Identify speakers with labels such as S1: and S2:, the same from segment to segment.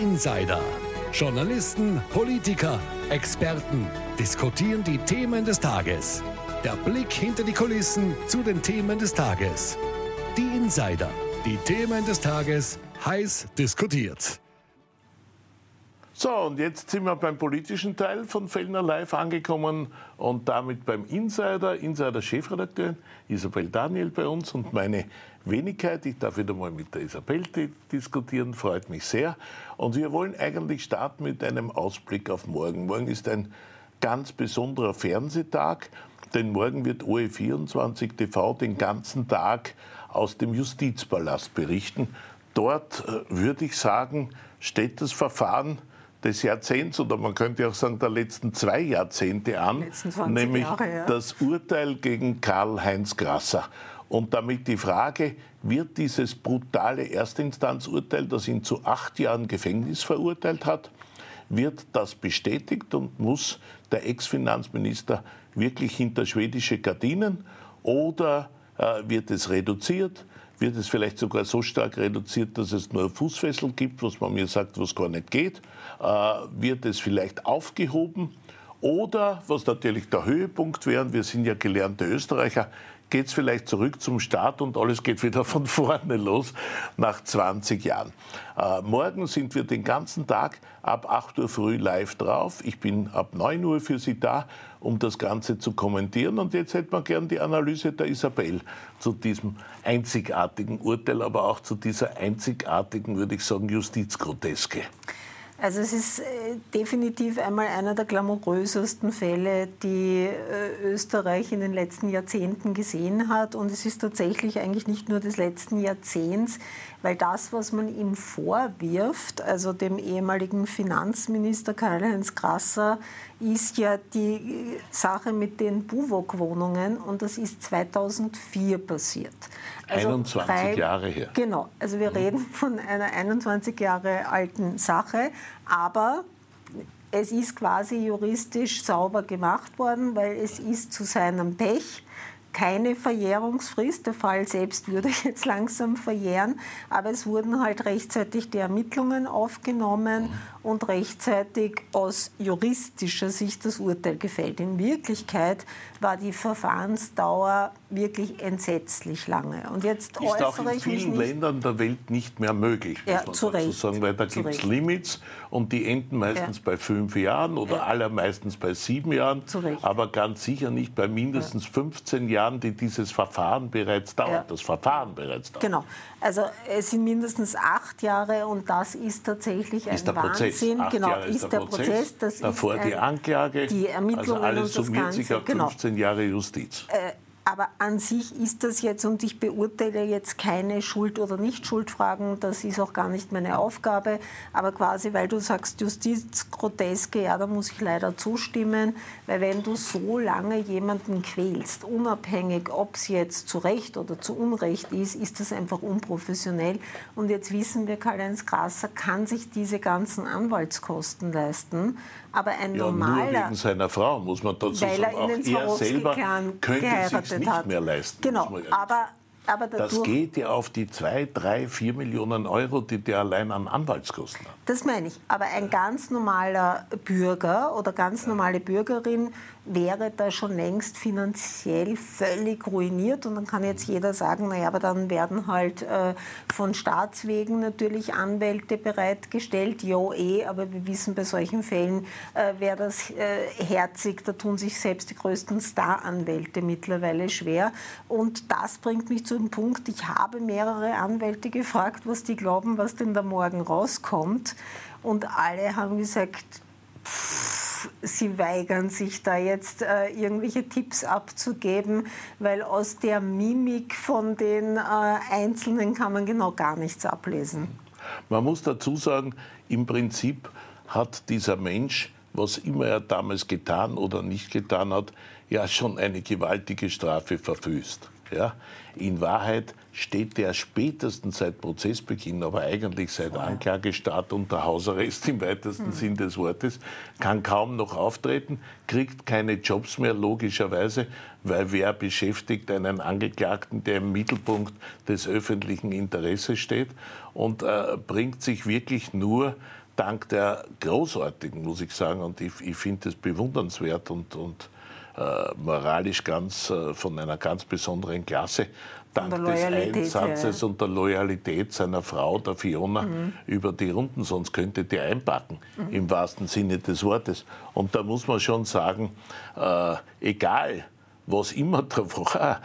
S1: Insider. Journalisten, Politiker, Experten diskutieren die Themen des Tages. Der Blick hinter die Kulissen zu den Themen des Tages. Die Insider, die Themen des Tages, heiß diskutiert.
S2: So, und jetzt sind wir beim politischen Teil von Fellner Live angekommen und damit beim Insider-Chefredakteurin Isabel Daniel bei uns und meine Wenigkeit. Ich darf wieder mal mit der Isabel diskutieren, freut mich sehr. Und wir wollen eigentlich starten mit einem Ausblick auf morgen. Morgen ist ein ganz besonderer Fernsehtag, denn morgen wird OE24 TV den ganzen Tag aus dem Justizpalast berichten. Dort, würde ich sagen, steht das Verfahren des Jahrzehnts, oder man könnte auch sagen der letzten 2 Jahrzehnte an, nämlich Jahre, ja. Das Urteil gegen Karl-Heinz Grasser. Und damit die Frage, wird dieses brutale Erstinstanzurteil, das ihn zu 8 Jahren Gefängnis verurteilt hat, wird das bestätigt und muss der Ex-Finanzminister wirklich hinter schwedische Gardinen oder wird es reduziert? Wird es vielleicht sogar so stark reduziert, dass es nur Fußfessel gibt, was man mir sagt, was gar nicht geht? Wird es vielleicht aufgehoben? Oder, was natürlich der Höhepunkt wäre, wir sind ja gelernte Österreicher, geht es vielleicht zurück zum Start und alles geht wieder von vorne los nach 20 Jahren. Morgen sind wir den ganzen Tag ab 8 Uhr früh live drauf. Ich bin ab 9 Uhr für Sie da, um das Ganze zu kommentieren. Und jetzt hätte man gern die Analyse der Isabel zu diesem einzigartigen Urteil, aber auch zu dieser einzigartigen, würde ich sagen, Justizgroteske.
S3: Also es ist definitiv einmal einer der glamourösesten Fälle, die Österreich in den letzten Jahrzehnten gesehen hat. Und es ist tatsächlich eigentlich nicht nur des letzten Jahrzehnts, weil das, was man ihm vorwirft, also dem ehemaligen Finanzminister Karl-Heinz Grasser, ist ja die Sache mit den BUWOG-Wohnungen und das ist 2004 passiert.
S2: Also 21 Jahre her.
S3: Genau, also wir reden von einer 21 Jahre alten Sache, aber es ist quasi juristisch sauber gemacht worden, weil es ist zu seinem Pech keine Verjährungsfrist. Der Fall selbst würde jetzt langsam verjähren, aber es wurden halt rechtzeitig die Ermittlungen aufgenommen und rechtzeitig aus juristischer Sicht das Urteil gefällt. In Wirklichkeit war die Verfahrensdauer wirklich entsetzlich lange. Und jetzt
S2: ist auch in vielen Ländern der Welt nicht mehr möglich, muss man dazu sagen, weil da gibt es Limits und die enden meistens bei 5 Jahren oder allermeistens bei 7 Jahren, aber ganz sicher nicht bei mindestens 15 Jahren, die dieses Verfahren bereits dauert, das Verfahren bereits dauert.
S3: Genau, also es sind mindestens 8 Jahre und das ist tatsächlich ein Wahnsinn.
S2: 8 Jahre ist der Prozess,
S3: das
S2: davor die Anklage,
S3: die Ermittlungen,
S2: also alles summiert sich auf 15 Jahre Justiz.
S3: Aber an sich ist das jetzt, und ich beurteile jetzt keine Schuld- oder Nicht-Schuldfragen, das ist auch gar nicht meine Aufgabe, aber quasi, weil du sagst Justizgroteske, ja, da muss ich leider zustimmen, weil wenn du so lange jemanden quälst, unabhängig, ob es jetzt zu Recht oder zu Unrecht ist das einfach unprofessionell. Und jetzt wissen wir, Karl-Heinz Grasser kann sich diese ganzen Anwaltskosten leisten, aber ein normaler...
S2: Nur wegen seiner Frau, muss man dazu sagen. Auch er selber könnte sich nicht mehr leisten.
S3: Genau, aber
S2: das geht ja auf die 2, 3, 4 Millionen Euro, die der allein an Anwaltskosten hat.
S3: Das meine ich. Aber ein ganz normaler Bürger oder ganz normale Bürgerin wäre da schon längst finanziell völlig ruiniert. Und dann kann jetzt jeder sagen, naja, aber dann werden halt von Staatswegen natürlich Anwälte bereitgestellt. Jo, aber wir wissen, bei solchen Fällen wäre das herzig. Da tun sich selbst die größten Staranwälte mittlerweile schwer. Und das bringt mich zu dem Punkt, ich habe mehrere Anwälte gefragt, was die glauben, was denn da morgen rauskommt. Und alle haben gesagt, sie weigern sich da jetzt irgendwelche Tipps abzugeben, weil aus der Mimik von den Einzelnen kann man genau gar nichts ablesen.
S2: Man muss dazu sagen, im Prinzip hat dieser Mensch, was immer er damals getan oder nicht getan hat, ja schon eine gewaltige Strafe verfüßt. Ja? In Wahrheit steht der spätestens seit Prozessbeginn, aber eigentlich seit Anklagestart unter Hausarrest im weitesten Sinn des Wortes, kann kaum noch auftreten, kriegt keine Jobs mehr, logischerweise, weil wer beschäftigt einen Angeklagten, der im Mittelpunkt des öffentlichen Interesses steht und bringt sich wirklich nur dank der großartigen, muss ich sagen, und ich finde es bewundernswert und moralisch von einer ganz besonderen Klasse, dank des Einsatzes und der Loyalität seiner Frau, der Fiona, über die Runden, sonst könnte die einpacken, im wahrsten Sinne des Wortes. Und da muss man schon sagen, egal was immer da war,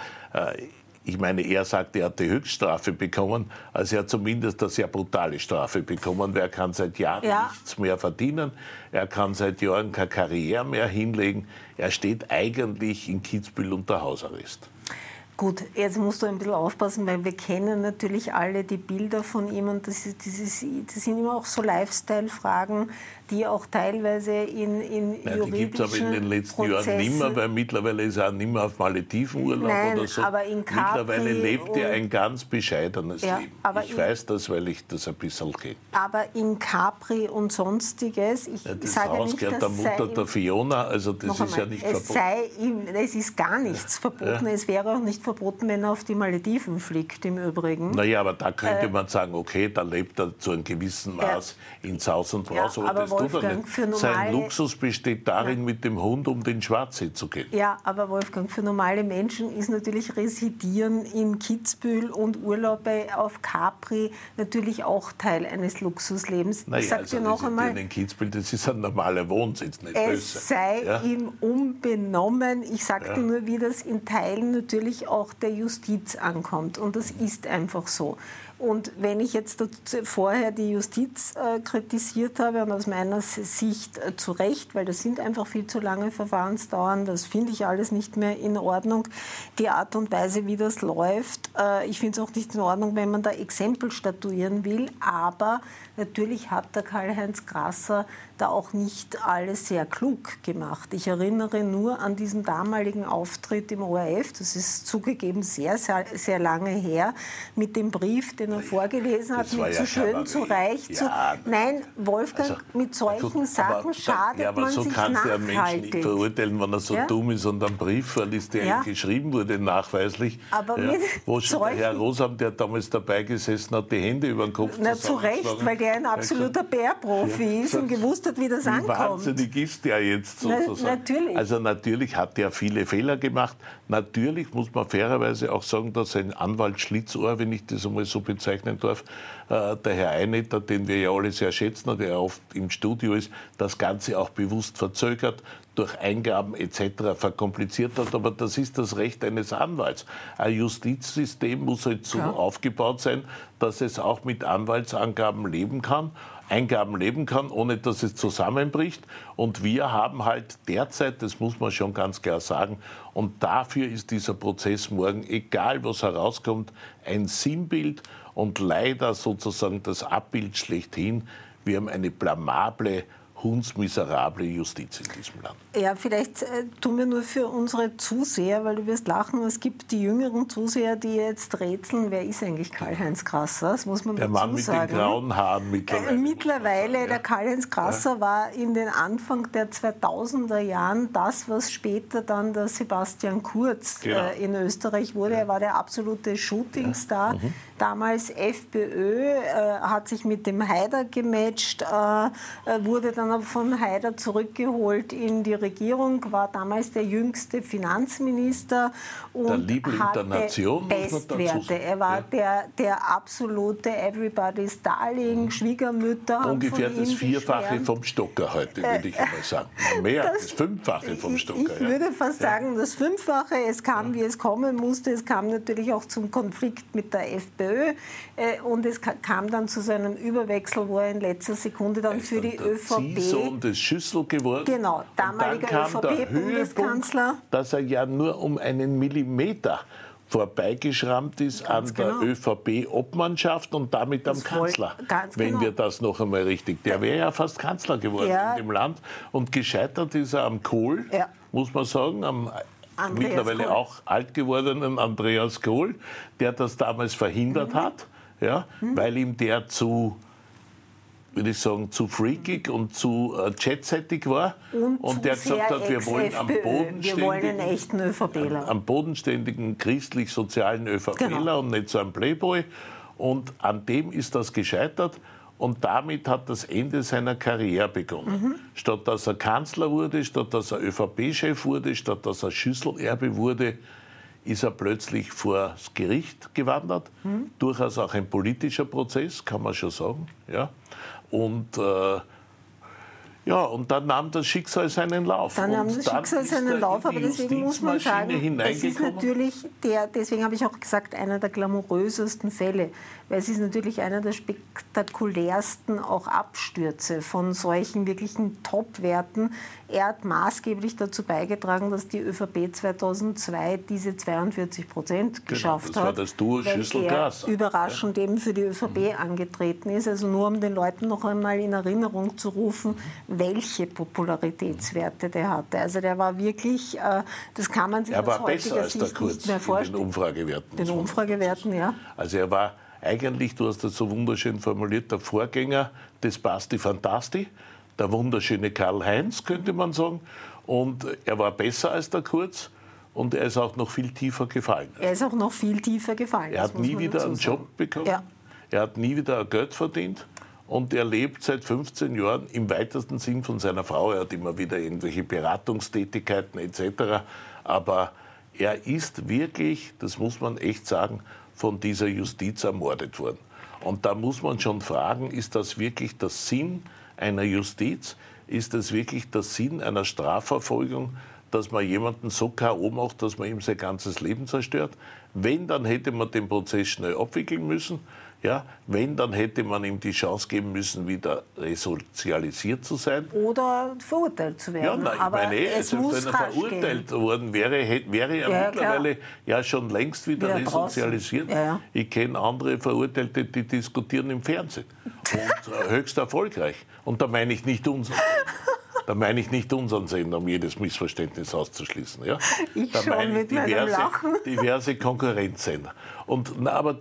S2: ich meine, er sagt, er hat die Höchststrafe bekommen, also er hat zumindest eine sehr brutale Strafe bekommen, weil er kann seit Jahren nichts mehr verdienen, er kann seit Jahren keine Karriere mehr hinlegen, er steht eigentlich in Kitzbühel unter Hausarrest.
S3: Gut, jetzt musst du ein bisschen aufpassen, weil wir kennen natürlich alle die Bilder von ihm und das sind immer auch so Lifestyle-Fragen, die auch teilweise in juridischen
S2: die gibt es aber in den letzten Jahren nicht mehr, weil mittlerweile ist er auch nicht mehr auf Maledivenurlaub oder so.
S3: Aber in Capri
S2: mittlerweile lebt er ein ganz bescheidenes Leben. Ich weiß das, weil ich das ein bisschen kenne.
S3: Aber in Capri und Sonstiges,
S2: das Haus gehört der Mutter der Fiona, also das ist ja nicht verboten.
S3: Es ist gar nichts verboten. Es wäre auch nicht verboten, wenn er auf die Malediven fliegt, im Übrigen.
S2: Naja, aber da könnte man sagen, okay, da lebt er zu einem gewissen Maß in Saus und Braus, aber das tut er nicht. Sein Luxus besteht darin, mit dem Hund um den Schwarzsee zu gehen.
S3: Ja, aber Wolfgang, für normale Menschen ist natürlich Residieren in Kitzbühel und Urlaube auf Capri natürlich auch Teil eines Luxuslebens.
S2: Naja,
S3: ich sage dir noch einmal,
S2: in Kitzbühel, das ist ein normaler Wohnsitz, nicht böse.
S3: Es sei ihm unbenommen. Ich sage dir nur, wie das in Teilen natürlich auch der Justiz ankommt. Und das ist einfach so. Und wenn ich jetzt vorher die Justiz kritisiert habe, und aus meiner Sicht zu Recht, weil das sind einfach viel zu lange Verfahrensdauern, das finde ich alles nicht mehr in Ordnung, die Art und Weise, wie das läuft. Ich finde es auch nicht in Ordnung, wenn man da Exempel statuieren will, aber natürlich hat der Karl-Heinz Grasser da auch nicht alles sehr klug gemacht. Ich erinnere nur an diesen damaligen Auftritt im ORF, das ist zugegeben sehr, sehr, sehr lange her, mit dem Brief, den er vorgelesen hat, mit zu schön, zu reich, zu... Nein, Wolfgang, also, mit solchen Sachen schadet man sich nachhaltig. Aber so kannst du ja Menschen nicht verurteilen,
S2: wenn er so dumm ist und einen Brief vorliest, der ihm geschrieben wurde, nachweislich.
S3: Aber
S2: wo schon der Herr Rosam, der damals dabei gesessen hat, die Hände über den Kopf
S3: zu Recht, weil der ein absoluter Bärprofi ist und gewusst hat, wie das ankommt.
S2: Wahnsinnig ist der jetzt sozusagen.
S3: Natürlich.
S2: Also natürlich hat er viele Fehler gemacht. Natürlich muss man fairerweise auch sagen, dass sein Anwalt Schlitzohr, wenn ich das einmal so bezeichnen darf, der Herr Einetter, den wir ja alle sehr schätzen und der oft im Studio ist, das Ganze auch bewusst verzögert, durch Eingaben etc. verkompliziert hat. Aber das ist das Recht eines Anwalts. Ein Justizsystem muss halt so aufgebaut sein, dass es auch mit Anwaltsangaben leben kann, Eingaben leben kann, ohne dass es zusammenbricht. Und wir haben halt derzeit, das muss man schon ganz klar sagen, und dafür ist dieser Prozess morgen, egal was herauskommt, ein Sinnbild und leider sozusagen das Abbild schlechthin. Wir haben eine blamable, hundsmiserable Justiz in diesem Land.
S3: Ja, vielleicht tun wir nur für unsere Zuseher, weil du wirst lachen, es gibt die jüngeren Zuseher, die jetzt rätseln, wer ist eigentlich Karl-Heinz Grasser? Das muss man dazu sagen.
S2: Der Mann mit den grauen Haaren
S3: mittlerweile. Der Karl-Heinz Grasser war in den Anfang der 2000er Jahren das, was später dann der Sebastian Kurz in Österreich wurde. Er war der absolute Shootingstar. Damals FPÖ, hat sich mit dem Haider gematcht, wurde dann aber von Haider zurückgeholt in die Regierung, war damals der jüngste Finanzminister und
S2: der Liebling der Nation,
S3: Bestwerte. Er war der absolute Everybody's Darling, Schwiegermütter.
S2: Ungefähr das Vierfache vom Stocker heute, würde ich einmal sagen. Mehr, das Fünffache vom Stocker.
S3: Ich würde fast sagen, das Fünffache. Es kam, wie es kommen musste. Es kam natürlich auch zum Konflikt mit der FPÖ und es kam dann zu seinem Überwechsel, wo er in letzter Sekunde dann für die ÖVP...
S2: Sohn des Schüssel geworden.
S3: Genau, damaliger ÖVP-Bundeskanzler.
S2: Dass er ja nur um einen Millimeter vorbeigeschrammt ist an der ÖVP-Obmannschaft und damit am Kanzler, wenn wir das noch einmal richtig... Der wäre ja fast Kanzler geworden in dem Land und gescheitert ist er am Kohl, muss man sagen, am mittlerweile Kohl. Auch alt gewordenen Andreas Kohl, der das damals verhindert hat, weil ihm der zu... würde ich sagen, zu freakig und zu jetsettig war. Und der gesagt hat, wir wollen am bodenständigen christlich-sozialen ÖVPler und nicht so einen Playboy. Und an dem ist das gescheitert. Und damit hat das Ende seiner Karriere begonnen. Statt dass er Kanzler wurde, statt dass er ÖVP-Chef wurde, statt dass er Schüsselerbe wurde, ist er plötzlich vor das Gericht gewandert. Durchaus auch ein politischer Prozess, kann man schon sagen. Ja. Und dann nahm das Schicksal seinen Lauf.
S3: Dann nahm das Schicksal seinen Lauf, aber deswegen muss man sagen, das ist natürlich deswegen habe ich auch gesagt, einer der glamourösesten Fälle, weil es ist natürlich einer der spektakulärsten auch Abstürze von solchen wirklichen Top-Werten. Er hat maßgeblich dazu beigetragen, dass die ÖVP 2002 diese 42% geschafft hat. Das war
S2: das Duo Schüssel-Gas.
S3: Überraschend eben für die ÖVP angetreten ist. Also nur um den Leuten noch einmal in Erinnerung zu rufen, welche Popularitätswerte der hatte. Also der war wirklich, das kann man sich aus heutiger Sicht nicht mehr vorstellen.
S2: Den Umfragewerten.
S3: Den Umfragewerten, ja.
S2: Also er war eigentlich, du hast das so wunderschön formuliert, der Vorgänger des Basti Fantasti, der wunderschöne Karl-Heinz, könnte man sagen. Und er war besser als der Kurz und er ist auch noch viel tiefer gefallen.
S3: Er ist auch noch viel tiefer gefallen.
S2: Er hat nie wieder einen Job bekommen. Ja. Er hat nie wieder Geld verdient. Und er lebt seit 15 Jahren im weitesten Sinn von seiner Frau. Er hat immer wieder irgendwelche Beratungstätigkeiten etc. Aber er ist wirklich, das muss man echt sagen, von dieser Justiz ermordet worden. Und da muss man schon fragen, ist das wirklich der Sinn einer Justiz? Ist das wirklich der Sinn einer Strafverfolgung, dass man jemanden so K.O. macht, dass man ihm sein ganzes Leben zerstört? Wenn, dann hätte man den Prozess schnell abwickeln müssen. Ja, wenn, dann hätte man ihm die Chance geben müssen, wieder resozialisiert zu sein.
S3: Oder verurteilt zu werden.
S2: Ja, nein,
S3: aber
S2: wenn er verurteilt worden wäre, wäre er mittlerweile ja schon längst wieder resozialisiert. Ja. Ich kenne andere Verurteilte, die diskutieren im Fernsehen. Und höchst erfolgreich. Und da meine ich nicht unseren. Da meine ich nicht unseren Sender, um jedes Missverständnis auszuschließen. Ja?
S3: Da meine ich
S2: diverse Konkurrenzsender. Aber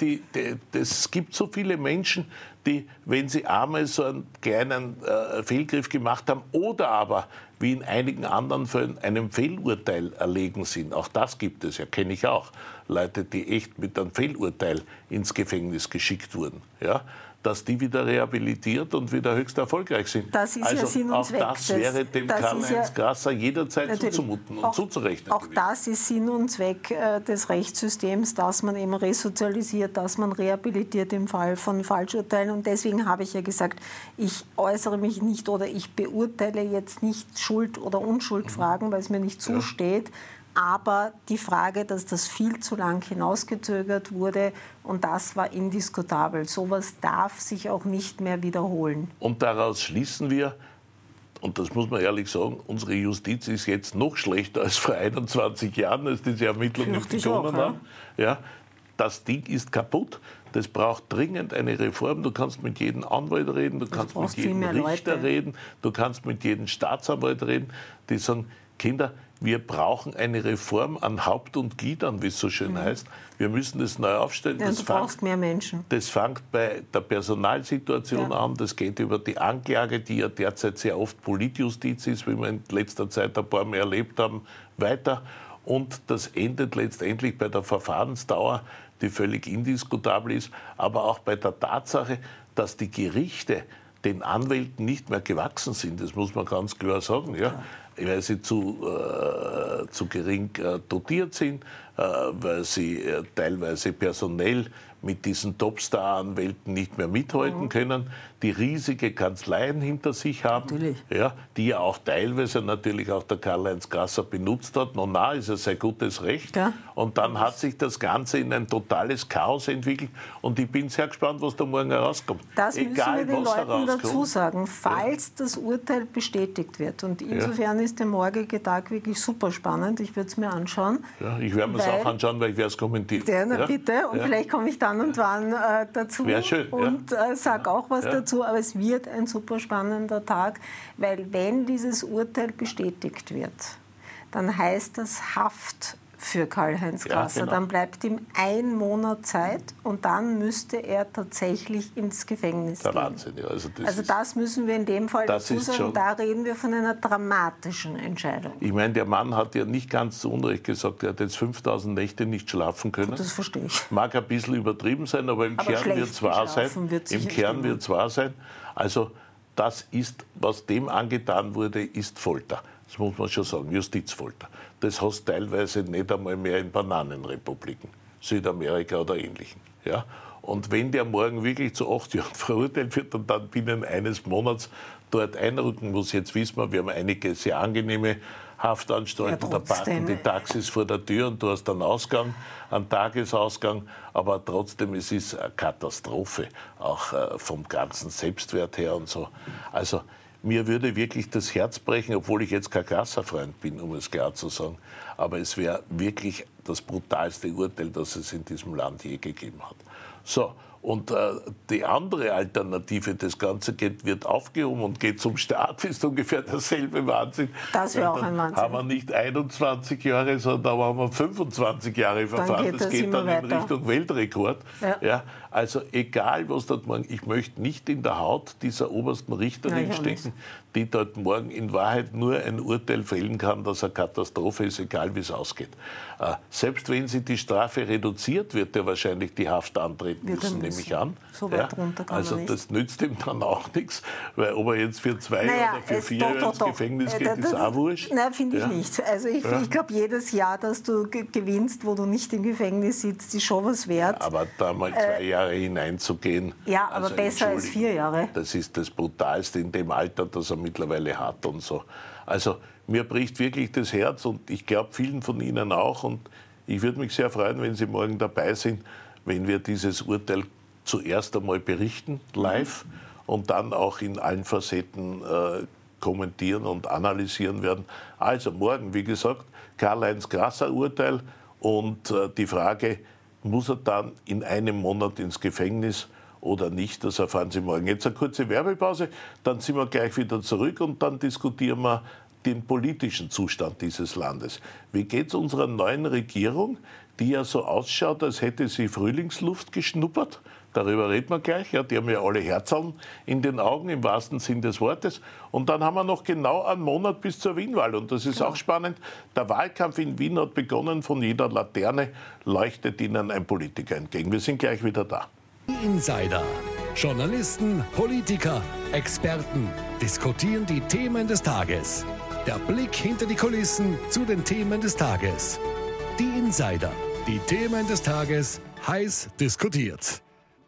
S2: es gibt so viele Menschen, die, wenn sie einmal so einen kleinen Fehlgriff gemacht haben oder aber, wie in einigen anderen Fällen, einem Fehlurteil erlegen sind. Auch das gibt es, ja, kenne ich auch. Leute, die echt mit einem Fehlurteil ins Gefängnis geschickt wurden. Ja? Dass die wieder rehabilitiert und wieder höchst erfolgreich sind.
S3: Das ist also ja Sinn und Zweck.
S2: Auch das wäre dem Karl-Heinz Grasser jederzeit zuzumuten und zuzurechnen.
S3: Auch das ist Sinn und Zweck des Rechtssystems, dass man eben resozialisiert, dass man rehabilitiert im Fall von Falschurteilen. Und deswegen habe ich ja gesagt, ich äußere mich nicht oder ich beurteile jetzt nicht Schuld- oder Unschuldfragen, weil es mir nicht zusteht. Aber die Frage, dass das viel zu lang hinausgezögert wurde, und das war indiskutabel. Sowas darf sich auch nicht mehr wiederholen.
S2: Und daraus schließen wir, und das muss man ehrlich sagen, unsere Justiz ist jetzt noch schlechter als vor 21 Jahren, als diese Ermittlungen begonnen haben. Ja, das Ding ist kaputt. Das braucht dringend eine Reform. Du kannst mit jedem Anwalt reden, du kannst mit jedem Richter reden, du kannst mit jedem Staatsanwalt reden, die sagen, Kinder, wir brauchen eine Reform an Haupt und Gliedern, wie es so schön heißt. Wir müssen das neu aufstellen.
S3: Ja, du brauchst mehr Menschen.
S2: Das fängt bei der Personalsituation an. Das geht über die Anklage, die ja derzeit sehr oft Politjustiz ist, wie wir in letzter Zeit ein paar Mal erlebt haben, weiter. Und das endet letztendlich bei der Verfahrensdauer, die völlig indiskutabel ist, aber auch bei der Tatsache, dass die Gerichte den Anwälten nicht mehr gewachsen sind. Das muss man ganz klar sagen. Ja. Weil sie zu gering dotiert sind, weil sie teilweise personell mit diesen Topstar-Anwälten nicht mehr mithalten können, die riesige Kanzleien hinter sich haben, ja, die ja auch teilweise natürlich auch der Karl-Heinz Grasser benutzt hat. Na, ist ja sein gutes Recht. Ja. Und dann hat sich das Ganze in ein totales Chaos entwickelt. Und ich bin sehr gespannt, was da morgen herauskommt.
S3: Das müssen wir den Leuten dazu sagen, falls das Urteil bestätigt wird. Und insofern ist der morgige Tag wirklich super spannend. Ich würde es mir anschauen.
S2: Ja, ich werde mir es auch anschauen, weil ich werde es kommentieren.
S3: Ja, bitte. Und vielleicht komme ich dann und wann dazu
S2: schön,
S3: und sage auch was dazu. Aber es wird ein super spannender Tag, weil wenn dieses Urteil bestätigt wird, dann heißt das Haft für Karl-Heinz Grasser. Ja, genau. Dann bleibt ihm 1 Monat Zeit und dann müsste er tatsächlich ins Gefängnis gehen.
S2: Wahnsinn, ja.
S3: Also das müssen wir in dem Fall dazu sagen. Da reden wir von einer dramatischen Entscheidung.
S2: Ich meine, der Mann hat ja nicht ganz zu Unrecht gesagt, er hat jetzt 5000 Nächte nicht schlafen können.
S3: Das verstehe ich.
S2: Mag ein bisschen übertrieben sein, aber im Kern wird es wahr sein. Im Kern wird es wahr sein. Also das ist, was dem angetan wurde, ist Folter. Das muss man schon sagen, Justizfolter. Das hast du teilweise nicht einmal mehr in Bananenrepubliken, Südamerika oder Ähnlichen. Ja? Und wenn der morgen wirklich zu 8 Jahren verurteilt wird und dann binnen eines Monats dort einrücken muss, jetzt wissen wir haben einige sehr angenehme Haftanstalten, da parken die Taxis vor der Tür und du hast einen Ausgang, einen Tagesausgang, aber trotzdem, es ist eine Katastrophe, auch vom ganzen Selbstwert her und so. Also mir würde wirklich das Herz brechen, obwohl ich jetzt kein Grasser-Freund bin, um es klar zu sagen, aber es wäre wirklich das brutalste Urteil, das es in diesem Land je gegeben hat. So. Und die andere Alternative, das Ganze wird aufgehoben und geht zum Staat, ist ungefähr derselbe Wahnsinn.
S3: Das wäre auch ein Wahnsinn.
S2: Haben wir nicht 21 Jahre, sondern haben wir 25 Jahre Verfahren. Das geht dann in Richtung Weltrekord. Ja. Ja, also egal, was dort morgen, ich möchte nicht in der Haut dieser obersten Richterin stecken, die dort morgen in Wahrheit nur ein Urteil fällen kann, dass eine Katastrophe ist, egal wie es ausgeht. Selbst wenn sie die Strafe reduziert, wird er wahrscheinlich die Haft antreten müssen, nehme ich an.
S3: So weit runter kann
S2: also
S3: nicht.
S2: Das nützt ihm dann auch nichts, weil ob er jetzt für 2 oder für 4 Jahre ins Gefängnis geht, ist auch wurscht.
S3: Nein, finde ich nicht. Also ich glaube, jedes Jahr, dass du gewinnst, wo du nicht im Gefängnis sitzt, ist schon was wert.
S2: Ja, aber da mal 2 Jahre hineinzugehen.
S3: Ja, aber also, besser als 4 Jahre.
S2: Das ist das Brutalste in dem Alter, das er mittlerweile hat und so. Also mir bricht wirklich das Herz und ich glaube vielen von Ihnen auch. Und ich würde mich sehr freuen, wenn Sie morgen dabei sind, wenn wir dieses Urteil zuerst einmal berichten, live, und dann auch in allen Facetten kommentieren und analysieren werden. Also morgen, wie gesagt, Karl-Heinz Grasser Urteil und die Frage, muss er dann in einem Monat ins Gefängnis oder nicht, das erfahren Sie morgen. Jetzt eine kurze Werbepause, dann sind wir gleich wieder zurück und dann diskutieren wir den politischen Zustand dieses Landes. Wie geht es unserer neuen Regierung, die ja so ausschaut, als hätte sie Frühlingsluft geschnuppert? Darüber reden wir gleich. Ja, die haben ja alle Herzallen in den Augen, im wahrsten Sinn des Wortes. Und dann haben wir noch genau einen Monat bis zur Wienwahl. Und das ist auch spannend. Der Wahlkampf in Wien hat begonnen. Von jeder Laterne leuchtet Ihnen ein Politiker entgegen. Wir sind gleich wieder da.
S1: Insider. Journalisten, Politiker, Experten diskutieren die Themen des Tages. Der Blick hinter die Kulissen zu den Themen des Tages. Die Insider. Die Themen des Tages heiß diskutiert.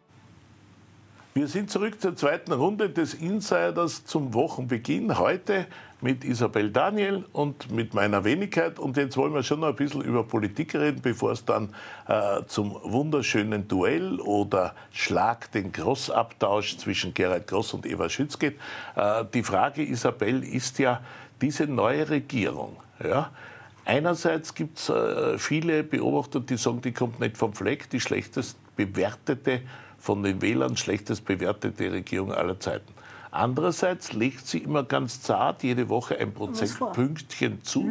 S2: Wir sind zurück zur zweiten Runde des Insiders zum Wochenbeginn. Heute mit Isabel Daniel und mit meiner Wenigkeit. Und jetzt wollen wir schon noch ein bisschen über Politik reden, bevor es dann zum wunderschönen Duell oder Schlag den Gross-Abtausch zwischen Gerhard Gross und Eva Schütz geht. Die Frage, Isabel, ist ja diese neue Regierung. Ja? Einerseits gibt es viele Beobachter, die sagen, die kommt nicht vom Fleck, die schlechtest bewertete, von den Wählern schlechtest bewertete Regierung aller Zeiten. Andererseits legt sie immer ganz zart jede Woche ein Prozentpünktchen zu,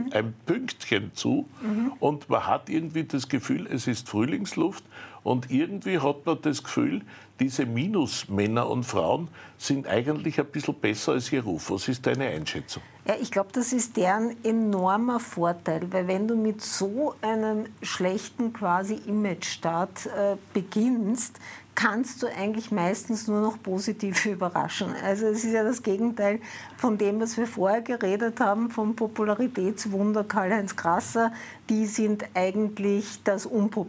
S2: und man hat irgendwie das Gefühl, es ist Frühlingsluft und irgendwie hat man das Gefühl, diese Minusmänner und Frauen sind eigentlich ein bisschen besser als ihr Ruf. Was ist deine Einschätzung?
S3: Ja, ich glaube, das ist deren enormer Vorteil, weil wenn du mit so einem schlechten quasi Image-Start beginnst, kannst du eigentlich meistens nur noch positiv überraschen. Also es ist ja das Gegenteil von dem, was wir vorher geredet haben, vom Popularitätswunder Karl-Heinz Grasser. Die sind eigentlich das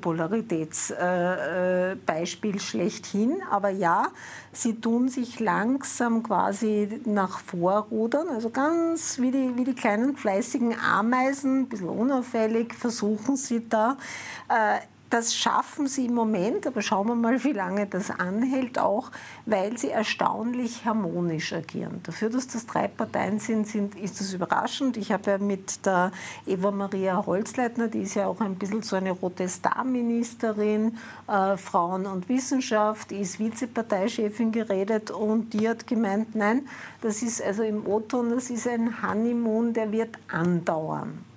S3: Unpopularitätsbeispiel schlechthin. Aber ja, sie tun sich langsam quasi nach vorrudern, also ganz wie die kleinen fleißigen Ameisen, ein bisschen unauffällig versuchen sie da. Das schaffen sie im Moment, aber schauen wir mal, wie lange das anhält, auch weil sie erstaunlich harmonisch agieren. Dafür, dass das 3 Parteien sind, ist das überraschend. Ich habe ja mit der Eva-Maria Holzleitner, die ist ja auch ein bisschen so eine rote Star-Ministerin, Frauen und Wissenschaft, die ist Vizeparteichefin, geredet und die hat gemeint, nein, das ist also im O-Ton, das ist ein Honeymoon, der wird andauern.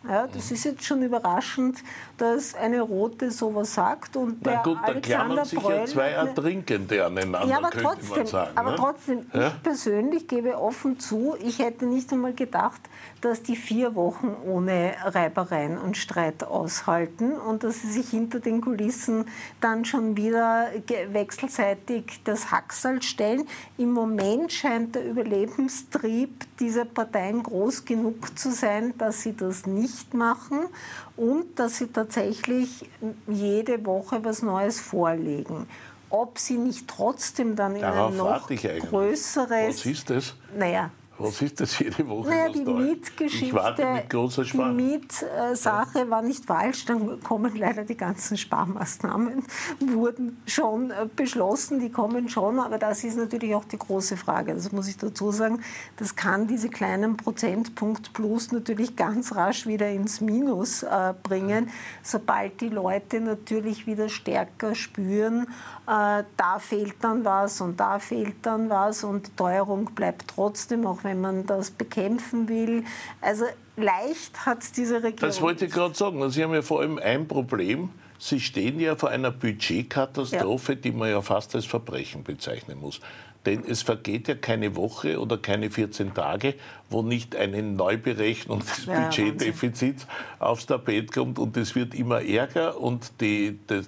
S3: Ja, das ist jetzt schon überraschend, dass eine Rote sowas sagt. Und
S2: na gut, da
S3: Alexander
S2: klammern sich ja zwei Ertrinkende aneinander,
S3: ja, aber
S2: könnte
S3: trotzdem,
S2: man sagen.
S3: aber
S2: ne?
S3: trotzdem,
S2: Ja?
S3: ich persönlich gebe offen zu, ich hätte nicht einmal gedacht, dass die 4 Wochen ohne Reibereien und Streit aushalten und dass sie sich hinter den Kulissen dann schon wieder wechselseitig das Hacksal stellen. Im Moment scheint der Überlebenstrieb dieser Parteien groß genug zu sein, dass sie das nicht machen und dass sie tatsächlich jede Woche was Neues vorlegen. Ob sie nicht trotzdem dann in ein noch größeres...
S2: Was ist das?
S3: Naja,
S2: Was ist das jede Woche?
S3: naja,
S2: was
S3: die
S2: da ist?
S3: Mietgeschichte,
S2: Ich warte mit großer
S3: die
S2: Spannung.
S3: Mietsache war nicht falsch, dann kommen leider die ganzen Sparmaßnahmen, wurden schon beschlossen, die kommen schon, aber das ist natürlich auch die große Frage. Das muss ich dazu sagen, das kann diese kleinen Prozentpunkt plus natürlich ganz rasch wieder ins Minus bringen, sobald die Leute natürlich wieder stärker spüren, da fehlt dann was und da fehlt dann was und die Teuerung bleibt trotzdem, auch wenn man das bekämpfen will. Also leicht hat es diese Regierung.
S2: Das wollte ich gerade sagen. Sie haben ja vor allem ein Problem. Sie stehen ja vor einer Budgetkatastrophe, die man ja fast als Verbrechen bezeichnen muss. Denn es vergeht ja keine Woche oder keine 14 Tage, wo nicht eine Neuberechnung des Budgetdefizits aufs Tapet kommt. Und es wird immer ärger und der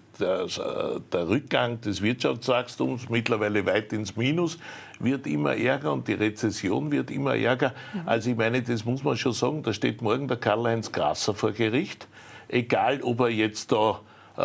S2: Rückgang des Wirtschaftswachstums, mittlerweile weit ins Minus, wird immer ärger und die Rezession wird immer ärger. Also ich meine, das muss man schon sagen, da steht morgen der Karl-Heinz Grasser vor Gericht. Egal, ob er jetzt da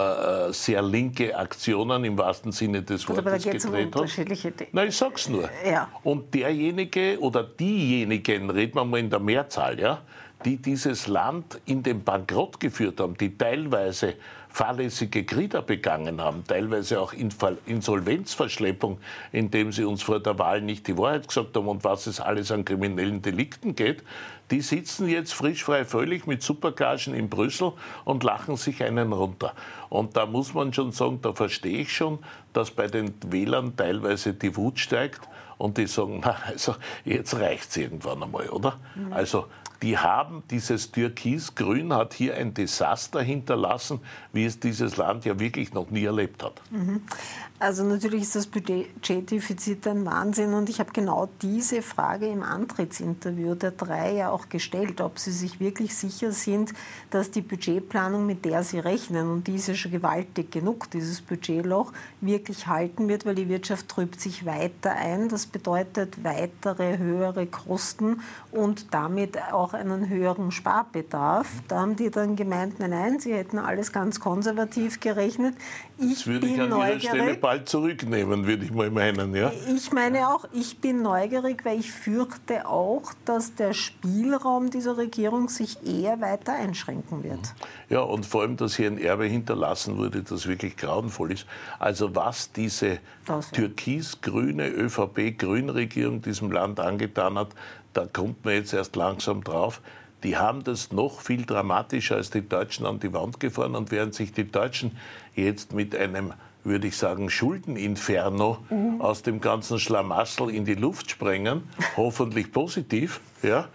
S2: sehr linke Aktionen im wahrsten Sinne des Wortes gedreht hat. Nein, ich sag's nur.
S3: Ja.
S2: Und derjenige oder diejenigen, reden wir mal in der Mehrzahl, ja, die dieses Land in den Bankrott geführt haben, die teilweise fahrlässige Kriege begangen haben, teilweise auch Insolvenzverschleppung, indem sie uns vor der Wahl nicht die Wahrheit gesagt haben und was es alles an kriminellen Delikten geht, die sitzen jetzt frisch, frei, völlig mit Supergagen in Brüssel und lachen sich einen runter. Und da muss man schon sagen, da verstehe ich schon, dass bei den Wählern teilweise die Wut steigt und die sagen, na, also jetzt reicht's irgendwann einmal, oder? Mhm. Also die haben, dieses Türkis-Grün hat hier ein Desaster hinterlassen, wie es dieses Land ja wirklich noch nie erlebt hat.
S3: Mhm. Also natürlich ist das Budgetdefizit ein Wahnsinn und ich habe genau diese Frage im Antrittsinterview der 3 ja auch gestellt, ob sie sich wirklich sicher sind, dass die Budgetplanung, mit der sie rechnen, und die ist ja schon gewaltig genug, dieses Budgetloch, wirklich halten wird, weil die Wirtschaft trübt sich weiter ein. Das bedeutet weitere, höhere Kosten und damit auch einen höheren Sparbedarf. Da haben die dann gemeint, nein, sie hätten alles ganz konservativ gerechnet.
S2: Das würde ich an Ihrer Stelle bald zurücknehmen, würde ich mal meinen. Ja?
S3: Ich meine auch, ich bin neugierig, weil ich fürchte auch, dass der Spielraum dieser Regierung sich eher weiter einschränken wird.
S2: Ja, und vor allem, dass hier ein Erbe hinterlassen wurde, das wirklich grauenvoll ist. Also was diese türkis-grüne ÖVP-Grün-Regierung diesem Land angetan hat, da kommt man jetzt erst langsam drauf. Die haben das noch viel dramatischer als die Deutschen an die Wand gefahren. Und während sich die Deutschen jetzt mit einem, würde ich sagen, Schuldeninferno aus dem ganzen Schlamassel in die Luft sprengen, hoffentlich positiv, ja,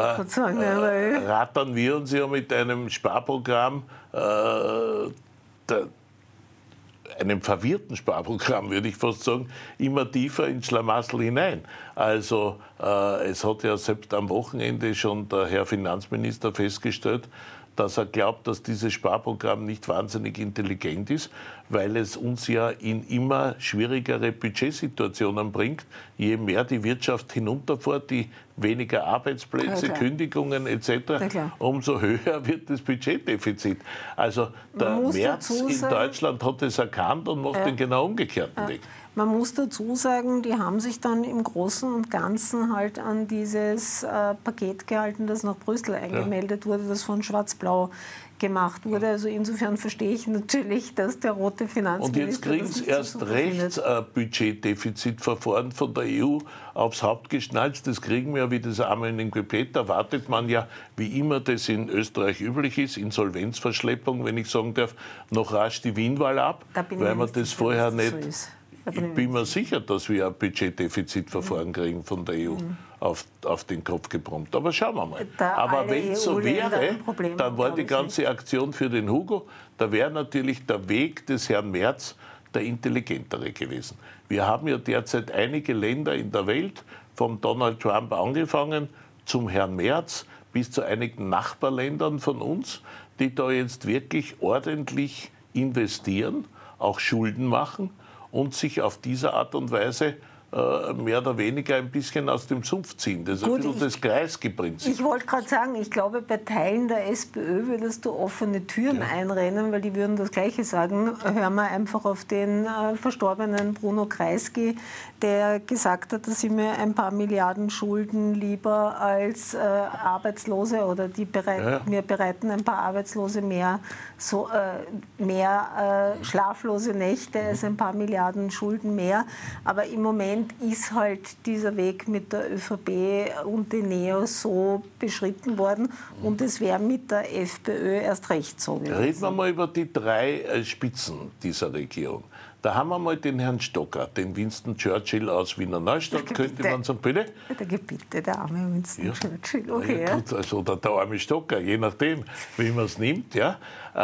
S2: rattern wir uns ja mit einem Sparprogramm, einem verwirrten Sparprogramm, würde ich fast sagen, immer tiefer ins Schlamassel hinein. Also es hat ja selbst am Wochenende schon der Herr Finanzminister festgestellt, dass er glaubt, dass dieses Sparprogramm nicht wahnsinnig intelligent ist, weil es uns ja in immer schwierigere Budgetsituationen bringt. Je mehr die Wirtschaft hinunterfährt, die weniger Arbeitsplätze, Kündigungen etc., umso höher wird das Budgetdefizit. Also der Merz in Deutschland hat es erkannt und macht den genau umgekehrten Weg.
S3: Man muss dazu sagen, die haben sich dann im Großen und Ganzen halt an dieses Paket gehalten, das nach Brüssel eingemeldet wurde, das von Schwarz-Blau gemacht wurde. Also insofern verstehe ich natürlich, dass der rote Finanzminister...
S2: Und jetzt kriegen sie erst recht Budgetdefizitverfahren von der EU aufs Haupt geschnallt. Das kriegen wir ja wie das Amen in Gebet. Da wartet man ja, wie immer das in Österreich üblich ist, Insolvenzverschleppung, wenn ich sagen darf, noch rasch die Wienwahl ab, weil man das vorher nicht... Ich bin mir sicher, dass wir ein Budgetdefizitverfahren kriegen von der EU auf den Kopf gebrummt. Aber schauen wir mal. Aber wenn es so wäre, dann war die ganze Aktion für den Hugo, da wäre natürlich der Weg des Herrn Merz der intelligentere gewesen. Wir haben ja derzeit einige Länder in der Welt, vom Donald Trump angefangen, zum Herrn Merz, bis zu einigen Nachbarländern von uns, die da jetzt wirklich ordentlich investieren, auch Schulden machen und sich auf diese Art und Weise mehr oder weniger ein bisschen aus dem Sumpf ziehen. Das ist ein bisschen das Kreisky-Prinzip.
S3: Ich wollte gerade sagen, ich glaube, bei Teilen der SPÖ würdest du offene Türen einrennen, weil die würden das Gleiche sagen. Hören wir einfach auf den verstorbenen Bruno Kreisky, der gesagt hat, dass sie mir ein paar Milliarden Schulden lieber als Arbeitslose oder die mir bereiten ein paar Arbeitslose mehr schlaflose Nächte als ein paar Milliarden Schulden mehr. Aber im Moment ist halt dieser Weg mit der ÖVP und den NEOS so beschritten worden und es wäre mit der FPÖ erst recht so gewesen.
S2: Reden wir mal über die drei Spitzen dieser Regierung. Da haben wir mal den Herrn Stocker, den Winston Churchill aus Wiener Neustadt, könnte man sagen, bitte?
S3: Der arme Winston Churchill, okay.
S2: Ja, gut, also der arme Stocker, je nachdem, wie man es nimmt, ja.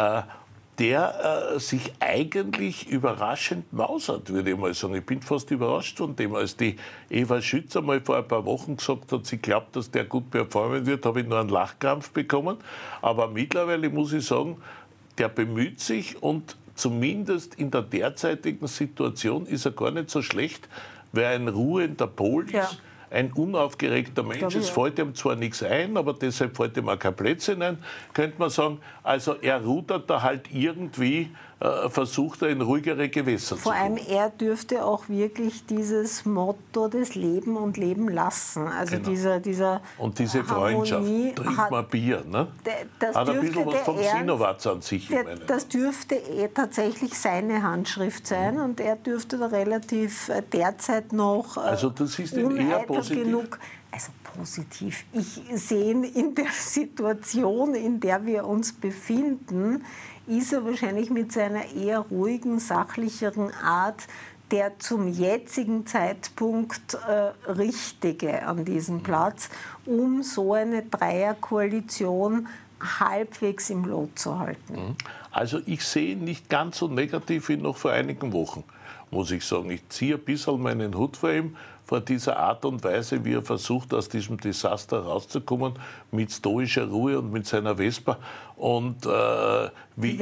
S2: Der sich eigentlich überraschend mausert, würde ich mal sagen. Ich bin fast überrascht von dem. Als die Eva Schützer mal vor ein paar Wochen gesagt hat, sie glaubt, dass der gut performen wird, habe ich nur einen Lachkrampf bekommen. Aber mittlerweile muss ich sagen, der bemüht sich und zumindest in der derzeitigen Situation ist er gar nicht so schlecht, weil er ein ruhender Pol ist. Ja. Ein unaufgeregter Mensch, es fällt ihm zwar nichts ein, aber deshalb fällt ihm auch kein Plätzchen ein, könnte man sagen. Also er rudert da halt irgendwie, versucht er in ruhigere Gewässer zu kommen.
S3: Vor allem er dürfte auch wirklich dieses Motto des Leben und Leben lassen. Also dieser
S2: und diese Freundschaft, trinkt man Bier, ne? Hat ein bisschen was vom Sinowatz an sich.
S3: Das dürfte tatsächlich seine Handschrift sein und er dürfte da relativ derzeit noch
S2: also das ist eher positiv.
S3: Genug. Also positiv. Ich sehe in der Situation, in der wir uns befinden, ist er wahrscheinlich mit seiner eher ruhigen, sachlicheren Art der zum jetzigen Zeitpunkt Richtige an diesem Platz, um so eine Dreierkoalition halbwegs im Lot zu halten.
S2: Also ich sehe ihn nicht ganz so negativ wie noch vor einigen Wochen, muss ich sagen. Ich ziehe ein bisschen meinen Hut vor ihm, vor dieser Art und Weise, wie er versucht, aus diesem Desaster rauszukommen, mit stoischer Ruhe und mit seiner Vespa. Und wie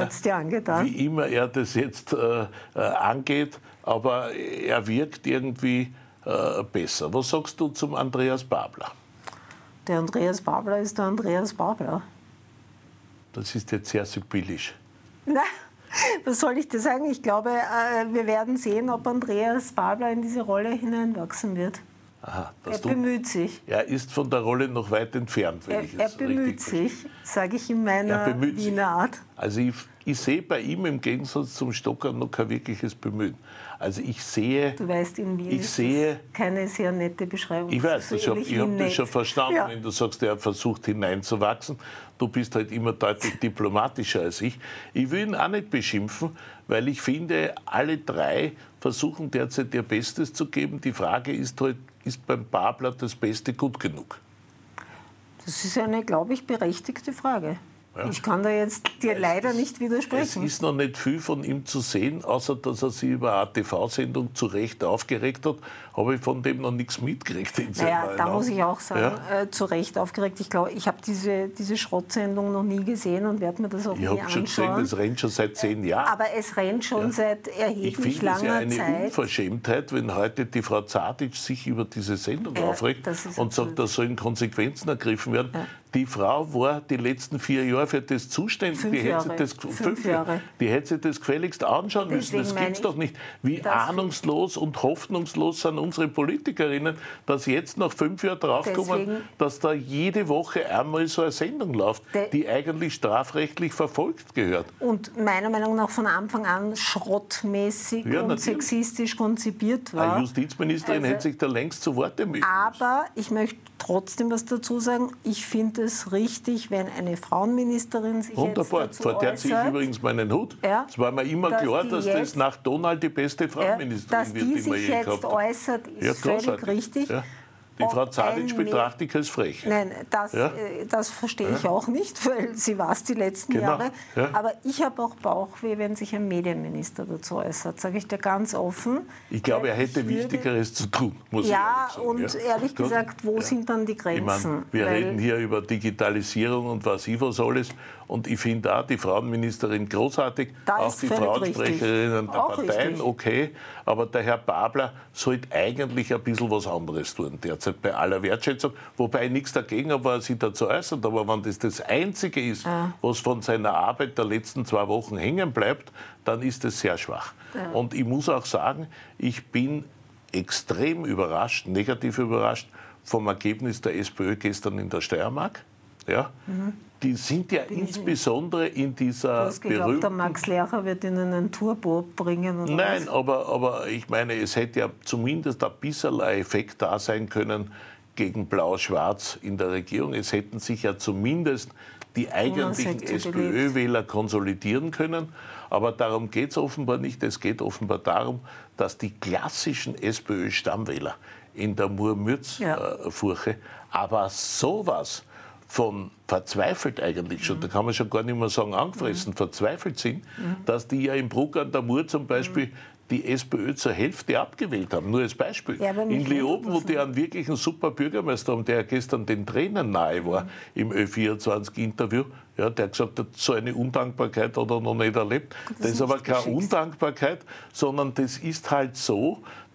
S2: immer er das jetzt angeht, aber er wirkt irgendwie besser. Was sagst du zum Andreas Babler?
S3: Der Andreas Babler ist der Andreas Babler.
S2: Das ist jetzt sehr sibyllisch.
S3: Nein. Was soll ich dir sagen? Ich glaube, wir werden sehen, ob Andreas Babler in diese Rolle hineinwachsen wird.
S2: Aha,
S3: er bemüht sich.
S2: Er ist von der Rolle noch weit entfernt, wenn ich es richtig verstehe. Er bemüht sich,
S3: sage ich in meiner Wiener Art.
S2: Also ich sehe bei ihm im Gegensatz zum Stocker noch kein wirkliches Bemühen. Also ich sehe...
S3: Du weißt, in Wien ist das keine sehr nette Beschreibung.
S2: Ich weiß, ich habe das schon verstanden, ja. Wenn du sagst, er versucht hineinzuwachsen. Du bist halt immer deutlich diplomatischer als ich. Ich will ihn auch nicht beschimpfen, weil ich finde, alle drei versuchen derzeit ihr Bestes zu geben. Die Frage ist halt, ist beim Babler das Beste gut genug?
S3: Das ist eine, glaube ich, berechtigte Frage. Ja. Ich kann da jetzt dir leider nicht widersprechen.
S2: Es ist noch nicht viel von ihm zu sehen, außer dass er sich über eine TV-Sendung zu Recht aufgeregt hat. Habe ich von dem noch nichts mitgekriegt.
S3: Da muss ich auch sagen, zu Recht aufgeregt. Ich glaube, ich habe diese Schrottsendung noch nie gesehen und werde mir das auch nie anschauen. Ich habe schon gesehen,
S2: es rennt schon seit 10 Jahren.
S3: Aber es rennt schon seit erheblich langer Zeit. Ich finde es ja eine
S2: Unverschämtheit, wenn heute die Frau Zadic sich über diese Sendung aufregt und sagt, da sollen Konsequenzen ergriffen werden. Ja. Die Frau war die letzten 4 Jahre für das zuständig. Die hätte sich das gefälligst anschauen müssen. Das gibt es doch nicht. Wie ahnungslos und hoffnungslos sind unsere Politikerinnen, dass jetzt nach 5 Jahren draufkommen, dass da jede Woche einmal so eine Sendung läuft, die eigentlich strafrechtlich verfolgt gehört.
S3: Und meiner Meinung nach von Anfang an schrottmäßig und sexistisch konzipiert war.
S2: Eine Justizministerin hätte sich da längst zu Wort melden müssen.
S3: Aber ich möchte trotzdem was dazu sagen. Ich finde es richtig, wenn eine Frauenministerin sich
S2: wunderbar.
S3: Jetzt dazu
S2: vor der
S3: äußert,
S2: ziehe ich übrigens meinen Hut.
S3: Ja,
S2: es war mir immer klar, dass das nach Donald die beste Frauenministerin wird, die wir je gehabt haben.
S3: Dass die sich jetzt äußert, ist völlig richtig.
S2: Ja. Die Frau Zadic betrachte ich als frech.
S3: Nein, das verstehe ich auch nicht, weil sie war es die letzten Jahre. Ja. Aber ich habe auch Bauchweh, wenn sich ein Medienminister dazu äußert, sage ich dir ganz offen.
S2: Ich glaube, er hätte Wichtigeres zu tun, muss ich ehrlich sagen.
S3: Und ehrlich gesagt, wo sind dann die Grenzen?
S2: Ich meine, wir reden hier über Digitalisierung und was alles. Und ich finde auch die Frauenministerin großartig, auch die Frauensprecherinnen der Parteien, okay. Aber der Herr Babler sollte eigentlich ein bisschen was anderes tun derzeit, bei aller Wertschätzung. Wobei ich nichts dagegen habe, was er sich dazu äußert. Aber wenn das Einzige ist, was von seiner Arbeit der letzten 2 Wochen hängen bleibt, dann ist das sehr schwach. Ja. Und ich muss auch sagen, ich bin extrem überrascht, negativ überrascht vom Ergebnis der SPÖ gestern in der Steiermark. Ja. Die sind ja insbesondere in dieser
S3: Du hast geglaubt, der Max Lercher wird ihnen einen Turbo bringen? Oder
S2: Nein, aber ich meine, es hätte ja zumindest ein bisschen ein Effekt da sein können gegen Blau-Schwarz in der Regierung. Es hätten sich ja zumindest die eigentlichen SPÖ-Wähler konsolidieren können. Aber darum geht es offenbar nicht. Es geht offenbar darum, dass die klassischen SPÖ-Stammwähler in der Murr-Mürz-Furche aber sowas von verzweifelt eigentlich schon, da kann man schon gar nicht mehr sagen angefressen, verzweifelt sind, dass die ja in Bruck an der Mur zum Beispiel die SPÖ zur Hälfte abgewählt haben. Nur als Beispiel. Ja, in Leoben, wo die einen wirklichen super Bürgermeister haben, der gestern den Tränen nahe war im Ö24-Interview, ja, der gesagt hat, so eine Undankbarkeit hat er noch nicht erlebt. Das ist aber keine Undankbarkeit, sondern das ist halt so,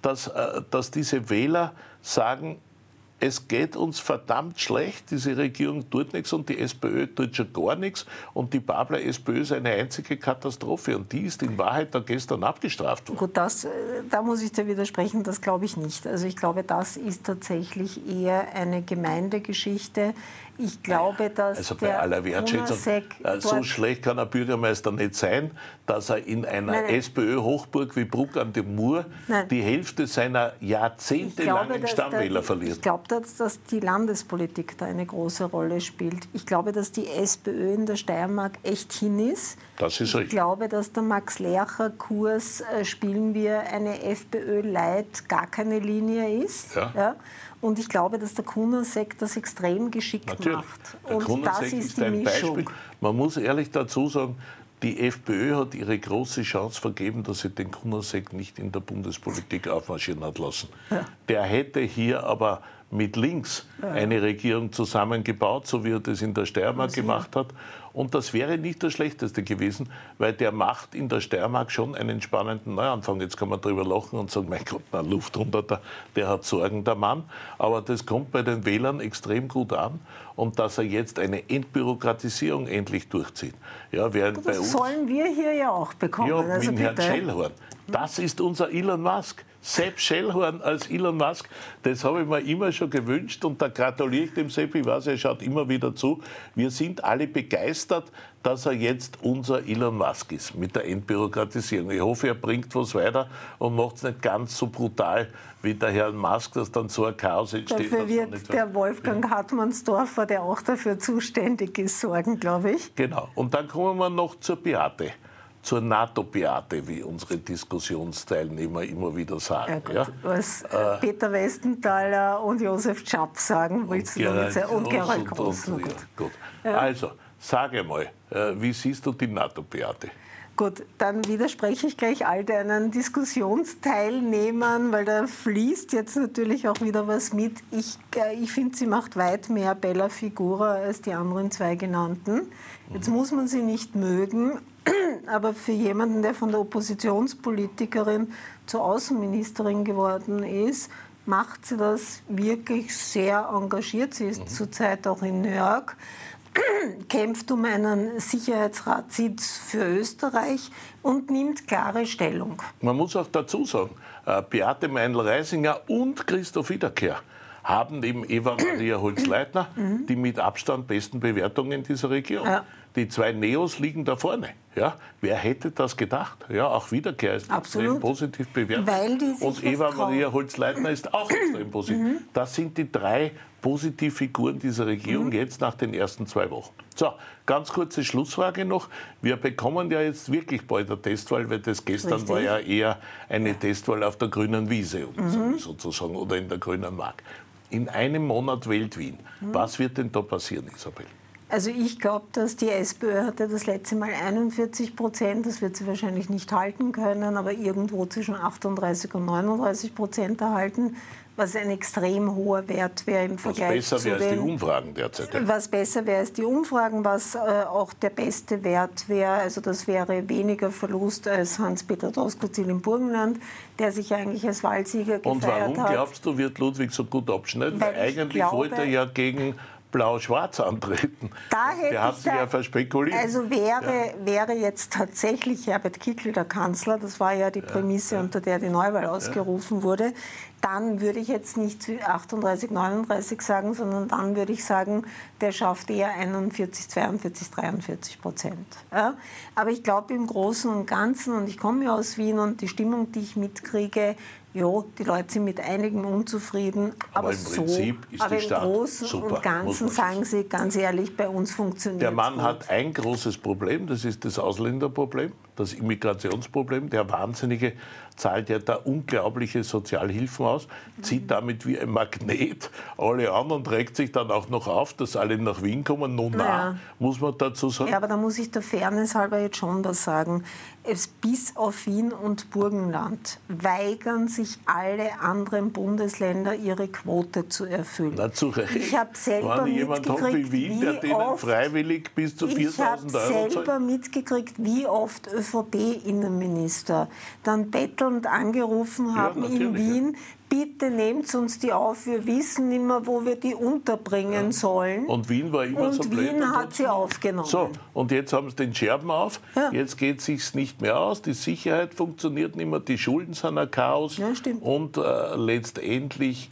S2: dass diese Wähler sagen, es geht uns verdammt schlecht, diese Regierung tut nichts und die SPÖ tut schon gar nichts und die Babler SPÖ ist eine einzige Katastrophe und die ist in Wahrheit da gestern abgestraft worden.
S3: Gut, da muss ich dir widersprechen, das glaube ich nicht. Also ich glaube, das ist tatsächlich eher eine Gemeindegeschichte. Ich glaube, dass
S2: also bei aller Wertschätzung, so schlecht kann ein Bürgermeister nicht sein, dass er in einer SPÖ-Hochburg wie Bruck an der Mur die Hälfte seiner jahrzehntelangen Stammwähler verliert.
S3: Ich glaube, dass die Landespolitik da eine große Rolle spielt. Ich glaube, dass die SPÖ in der Steiermark echt hin ist.
S2: Das ist richtig.
S3: Ich glaube, dass der Max Lercher Kurs spielen wir eine FPÖ-Light gar keine Linie ist. Ja. Und ich glaube, dass der Kunasek das extrem geschickt macht.
S2: Der Kunasek ist ein Beispiel. Man muss ehrlich dazu sagen, die FPÖ hat ihre große Chance vergeben, dass sie den Kunasek nicht in der Bundespolitik aufmarschieren hat lassen. Ja. Der hätte hier aber mit links eine Regierung zusammengebaut, so wie er das in der Steiermark gemacht hat. Und das wäre nicht das Schlechteste gewesen, weil der macht in der Steiermark schon einen spannenden Neuanfang. Jetzt kann man darüber lachen und sagen, mein Gott, na, Luft runter, der hat Sorgen, der Mann. Aber das kommt bei den Wählern extrem gut an. Und dass er jetzt eine Entbürokratisierung endlich durchzieht. Ja, während
S3: das bei uns, sollen wir hier ja auch bekommen.
S2: Ja, also mit Herrn Schellhorn. Das ist unser Elon Musk. Sepp Schellhorn als Elon Musk, das habe ich mir immer schon gewünscht und da gratuliere ich dem Sepp, ich weiß, er schaut immer wieder zu. Wir sind alle begeistert, dass er jetzt unser Elon Musk ist mit der Entbürokratisierung. Ich hoffe, er bringt was weiter und macht es nicht ganz so brutal wie der Herr Musk, dass dann so ein Chaos entsteht.
S3: Dafür wird der Wolfgang Hartmannsdorfer, der auch dafür zuständig ist, sorgen, glaube ich.
S2: Genau. Und dann kommen wir noch zur Beate. Zur NATO-Beate, wie unsere Diskussionsteilnehmer immer wieder sagen.
S3: Ja, was Peter Westenthaler und Josef Schapp sagen, willst du damit sagen? Und Gerald Groß.
S2: Gut. Ja. Also, sage mal, wie siehst du die NATO-Beate?
S3: Gut, dann widerspreche ich gleich all deinen Diskussionsteilnehmern, weil da fließt jetzt natürlich auch wieder was mit. Ich finde, sie macht weit mehr Bella Figura als die anderen 2 genannten. Jetzt muss man sie nicht mögen, aber für jemanden, der von der Oppositionspolitikerin zur Außenministerin geworden ist, macht sie das wirklich sehr engagiert. Sie ist zurzeit auch in New York, kämpft um einen Sicherheitsratssitz für Österreich und nimmt klare Stellung.
S2: Man muss auch dazu sagen, Beate Meindl-Reisinger und Christoph Wiederkehr haben neben Eva Maria Holz-Leitner die mit Abstand besten Bewertungen in dieser Regierung. Ja. Die 2 Neos liegen da vorne. Ja, wer hätte das gedacht? Ja, auch Wiederkehr ist extrem positiv bewertet. Und Eva Maria Holz-Leitner ist auch extrem positiv. Das sind die 3 Positivfiguren dieser Regierung jetzt nach den ersten 2 Wochen. So, ganz kurze Schlussfrage noch. Wir bekommen ja jetzt wirklich bald eine Testwahl, weil das gestern war ja eher eine Testwahl auf der grünen Wiese sozusagen oder in der grünen Mark. In einem Monat wählt Wien. Was wird denn da passieren, Isabel?
S3: Also ich glaube, dass die SPÖ hatte das letzte Mal 41%, das wird sie wahrscheinlich nicht halten können, aber irgendwo zwischen 38 und 39% erhalten, was ein extrem hoher Wert wäre im Vergleich zu den...
S2: Was besser wäre als die Umfragen derzeit.
S3: Was besser wäre als die Umfragen, was auch der beste Wert wäre, also das wäre weniger Verlust als Hans-Peter Doskozil im Burgenland, der sich eigentlich als Wahlsieger gefeiert hat.
S2: Und warum glaubst du, wird Ludwig so gut abschneiden? Weil eigentlich wollte er ja gegen Blau-Schwarz antreten. Der hat sich ja verspekuliert.
S3: Also wäre jetzt tatsächlich Herbert Kickl der Kanzler, das war ja die Prämisse, unter der die Neuwahl ausgerufen wurde, dann würde ich jetzt nicht 38, 39 sagen, sondern dann würde ich sagen, der schafft eher 41, 42, 43%. Ja? Aber ich glaube im Großen und Ganzen, und ich komme ja aus Wien und die Stimmung, die ich mitkriege, ja, die Leute sind mit einigen unzufrieden, aber im Prinzip ist die Stadt super. Im Großen und Ganzen sagen sie, ganz ehrlich, bei uns funktioniert es.
S2: Der Mann hat ein großes Problem, das ist das Ausländerproblem, das Immigrationsproblem. Der Wahnsinnige zahlt ja da unglaubliche Sozialhilfen aus, zieht damit wie ein Magnet alle an und regt sich dann auch noch auf, dass alle nach Wien kommen. Nun, muss man dazu sagen.
S3: Ja, aber da muss ich der Fairness halber jetzt schon was sagen. Bis auf Wien und Burgenland weigern sich alle anderen Bundesländer, ihre Quote zu erfüllen.
S2: Na, zu Recht.
S3: Ich habe selber
S2: Wenn jemand hat wie Wien, der denen freiwillig bis zu 4.000 Euro zahlt.
S3: Ich habe selber mitgekriegt, wie oft ÖVP-Innenminister dann bettelnd angerufen haben in Wien, bitte nehmt uns die auf, wir wissen nicht mehr, wo wir die unterbringen sollen.
S2: Und Wien war immer so blöd.
S3: Und Wien hat sie aufgenommen.
S2: So, und jetzt haben sie den Scherben auf, jetzt geht es sich nicht mehr aus, die Sicherheit funktioniert nicht mehr, die Schulden sind ein Chaos und letztendlich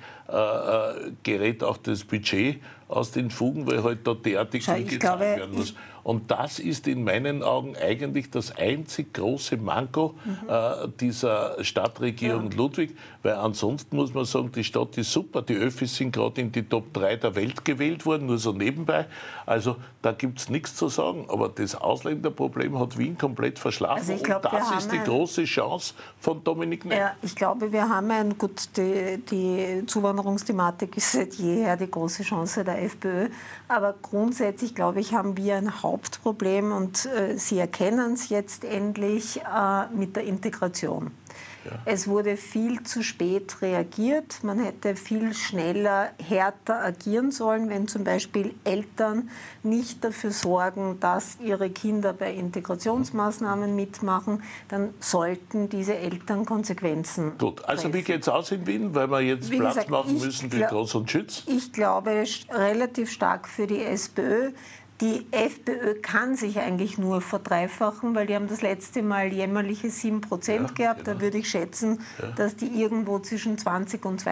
S2: gerät auch das Budget aus den Fugen, weil halt da derartig viel gezahlt werden muss. Und das ist in meinen Augen eigentlich das einzig große Manko dieser Stadtregierung Ludwig, weil ansonsten muss man sagen, die Stadt ist super, die Öffis sind gerade in die Top 3 der Welt gewählt worden, nur so nebenbei. Also da gibt es nichts zu sagen, aber das Ausländerproblem hat Wien komplett verschlafen. Also ich glaub, und das ist die große Chance von Dominik Neff.
S3: Ja, ich glaube, wir haben die Zuwanderungsthematik ist seit jeher die große Chance der FPÖ, aber grundsätzlich, glaube ich, haben wir ein Hauptproblem und Sie erkennen es jetzt endlich mit der Integration. Ja. Es wurde viel zu spät reagiert. Man hätte viel schneller, härter agieren sollen, wenn zum Beispiel Eltern nicht dafür sorgen, dass ihre Kinder bei Integrationsmaßnahmen mitmachen, dann sollten diese Eltern Konsequenzen
S2: Gut, also treffen. Wie geht es aus in Wien, weil wir jetzt Platz machen müssen für Groß und Schütz?
S3: Ich glaube relativ stark für die SPÖ. Die FPÖ kann sich eigentlich nur verdreifachen, weil die haben das letzte Mal jämmerliche 7% gehabt. Da würde ich schätzen, dass die irgendwo zwischen 20 und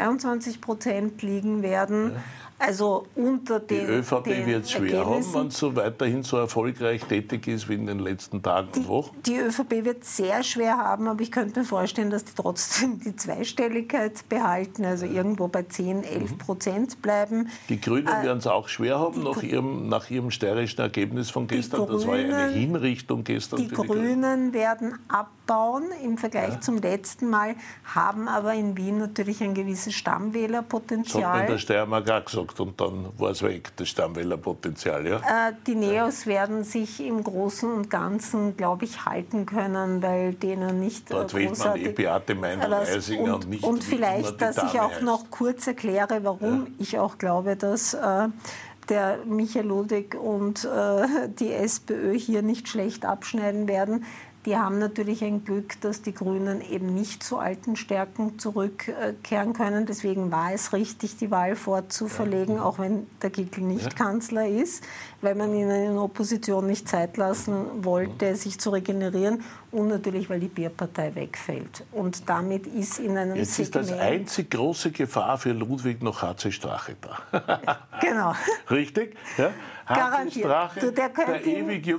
S3: 22% liegen werden. Also unter den
S2: Die ÖVP wird es schwer haben, wenn es so weiterhin so erfolgreich tätig ist wie in den letzten Tagen und Wochen.
S3: Die ÖVP wird es sehr schwer haben, aber ich könnte mir vorstellen, dass die trotzdem die Zweistelligkeit behalten, also irgendwo bei 10-11% bleiben.
S2: Die Grünen werden es auch schwer haben nach ihrem steirischen Ergebnis von gestern. Das war ja eine Hinrichtung gestern.
S3: Die Grünen werden abbauen im Vergleich zum letzten Mal, haben aber in Wien natürlich ein gewisses Stammwählerpotenzial.
S2: Das hat mir der Steiermark auch gesagt. Und dann war es weg, das Stammwählerpotenzial. Ja?
S3: Die Neos werden sich im Großen und Ganzen, glaube ich, halten können, weil denen nicht
S2: dort wählt man Beate Meindl-Eisinger und nicht.
S3: Und vielleicht, dass ich auch noch kurz erkläre, warum ich auch glaube, dass der Michael Ludwig und die SPÖ hier nicht schlecht abschneiden werden. Die haben natürlich ein Glück, dass die Grünen eben nicht zu alten Stärken zurückkehren können. Deswegen war es richtig, die Wahl fortzuverlegen, auch wenn der Kickl nicht Kanzler ist, weil man ihnen in Opposition nicht Zeit lassen wollte, sich zu regenerieren. Und natürlich, weil die Bierpartei wegfällt. Und damit ist in einem
S2: Jetzt
S3: Segment...
S2: ist als einzig große Gefahr für Ludwig noch HC Strache da.
S3: Genau.
S2: Richtig? Ja?
S3: Garantiert.
S2: Strache,
S3: der könnte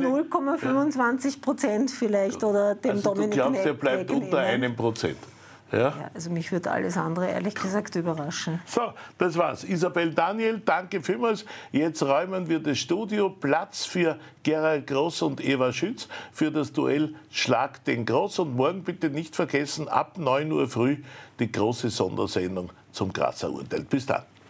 S3: 0,25% vielleicht oder dem Dominik Neff.
S2: Du glaubst, der bleibt unter 1%? Ja.
S3: Ja, also mich würde alles andere ehrlich gesagt überraschen.
S2: So, das war's. Isabel Daniel, danke vielmals. Jetzt räumen wir das Studio. Platz für Gerald Groß und Eva Schütz für das Duell Schlag den Groß. Und morgen bitte nicht vergessen, ab 9 Uhr früh die große Sondersendung zum Grazer Urteil. Bis dann.